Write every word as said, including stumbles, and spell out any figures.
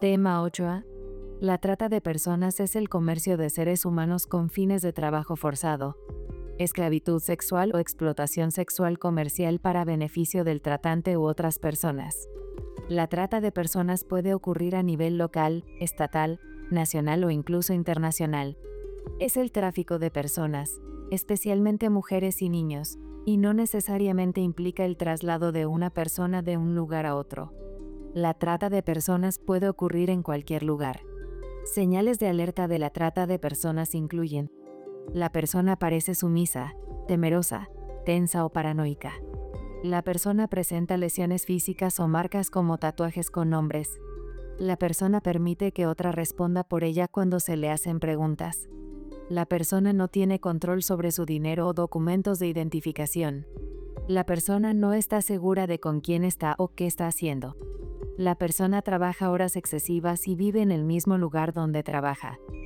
Tema ocho A. La trata de personas es el comercio de seres humanos con fines de trabajo forzado, esclavitud sexual o explotación sexual comercial para beneficio del tratante u otras personas. La trata de personas puede ocurrir a nivel local, estatal, nacional o incluso internacional. Es el tráfico de personas, especialmente mujeres y niños, y no necesariamente implica el traslado de una persona de un lugar a otro. La trata de personas puede ocurrir en cualquier lugar. Señales de alerta de la trata de personas incluyen: la persona parece sumisa, temerosa, tensa o paranoica. La persona presenta lesiones físicas o marcas como tatuajes con nombres. La persona permite que otra responda por ella cuando se le hacen preguntas. La persona no tiene control sobre su dinero o documentos de identificación. La persona no está segura de con quién está o qué está haciendo. La persona trabaja horas excesivas y vive en el mismo lugar donde trabaja.